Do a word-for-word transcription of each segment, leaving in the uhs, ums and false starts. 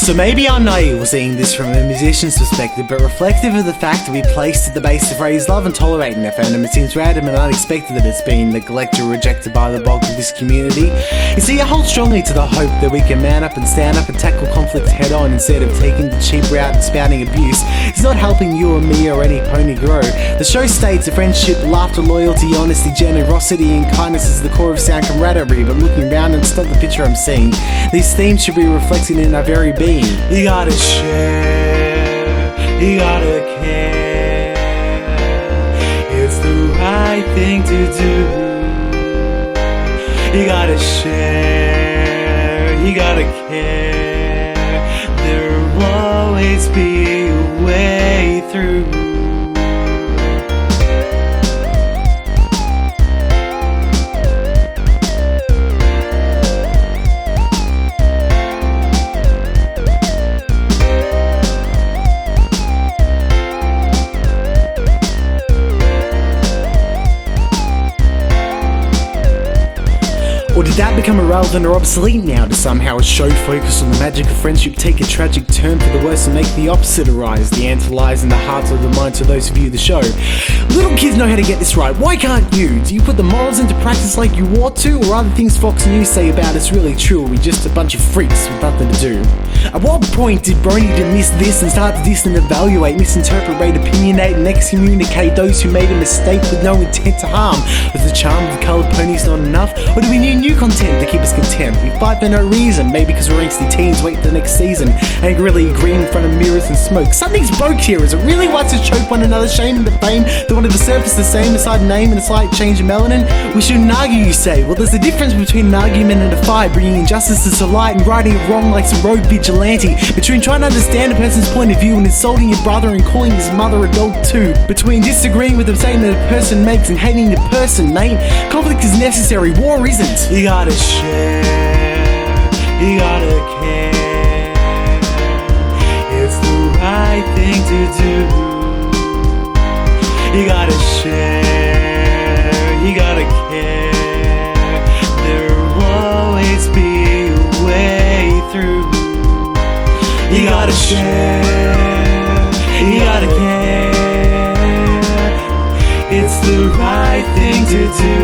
So maybe I'm naive seeing this from a musician's perspective, but reflective of the fact that we placed at the base the phrase love and tolerating their fandom, it seems random and unexpected that it's been neglected or rejected by the bulk of this community. You see, I hold strongly to the hope that we can man up and stand up and tackle conflict head on instead of taking the cheap route and spouting abuse. It's not helping you or me or any pony grow. The show states that friendship, laughter, loyalty, honesty, generosity and kindness is the core of sound camaraderie, but looking around and it's not the picture I'm seeing. These themes should be reflected in our very being. You gotta share, you gotta care. It's the right thing to do. You gotta share, you gotta care. There will always be a way through. Or did that become irrelevant or obsolete now to somehow a show focused on the magic of friendship take a tragic turn for the worse and make the opposite arise? The answer lies in the hearts of the minds of those who view the show. Little kids know how to get this right, why can't you? Do you put the morals into practice like you ought to? Or other things Fox News say about us really true? Or are we just a bunch of freaks with nothing to do? At what point did Brony miss this and start to diss and evaluate, misinterpret, rate, opinionate and excommunicate those who made a mistake with no intent to harm? Was the charm of the coloured ponies not enough? Or do we need new content to keep us content? We fight for no reason, maybe because we're angsty teens wait for the next season, angrily agreeing in front of mirrors and smoke. Something's broke here, is it really wise to choke one another, shame the fame, the one of the surface the same, aside name and a slight change of melanin? We shouldn't argue, you say. Well, there's a difference between an argument and a fight, bringing injustices to light and righting it wrong like some rogue vigilante, between trying to understand a person's point of view and insulting your brother and calling his mother a dog too, between disagreeing with the statement that a person makes and hating the person, mate. Conflict is necessary, war isn't. You gotta share, you gotta care. It's the right thing to do. You gotta share, you gotta care. There will always be a way through. You gotta share, you gotta care. It's the right thing to do.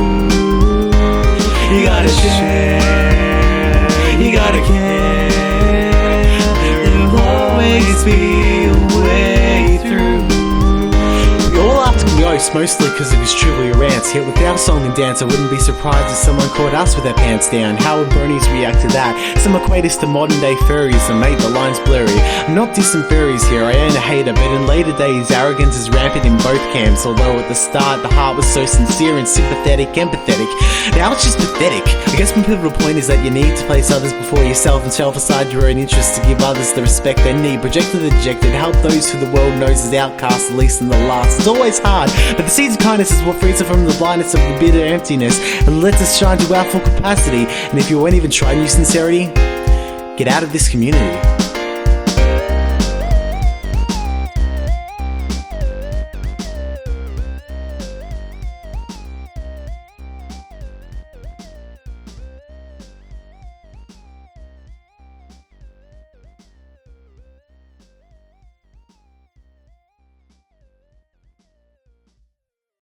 You gotta share, you gotta care. There will always be a way through. We all laughed and ghost, mostly because it was truly a rant. Yet without song and dance, I wouldn't be surprised if someone caught us with our pants down. How would bronies react to that? Some equate us to modern day furries, and mate, the line's blurry. I'm not dissing furries here, I ain't a hater, but in later days, arrogance is rampant in both camps. Although at the start, the heart was so sincere and sympathetic, empathetic. Now it's just pathetic. I guess my pivotal point is that you need to place others before yourself and shelf aside your own interests to give others the respect they need. Projected the dejected, help those who the world knows as outcasts, at least in the last. It's always hard, but the seeds of kindness is what frees us from the blindness of the bitter emptiness and lets us shine to our full capacity. And if you won't even try new sincerity, get out of this community.